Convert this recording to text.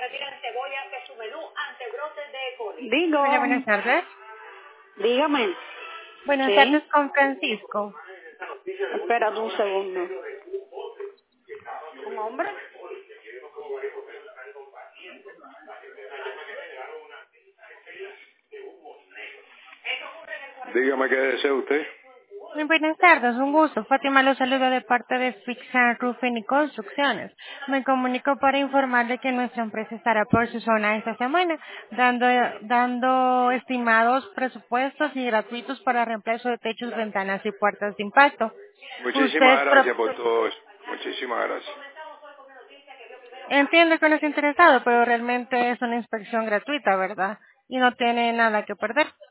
Digo, Hola, buenas tardes. dígame. Buenas Sí, tardes con Francisco. espérate un segundo. ¿Un hombre? Dígame qué desea usted. Muy buenas tardes, un gusto. Fátima lo saluda de parte de Fixan Roofing y Construcciones. Me comunico para informarle que nuestra empresa estará por su zona esta semana, dando estimados presupuestos y gratuitos para reemplazo de techos, ventanas y puertas de impacto. Muchísimas Usted gracias por todo eso. Muchísimas gracias. entiende que no es interesado, pero realmente es una inspección gratuita, ¿verdad? Y no tiene nada que perder.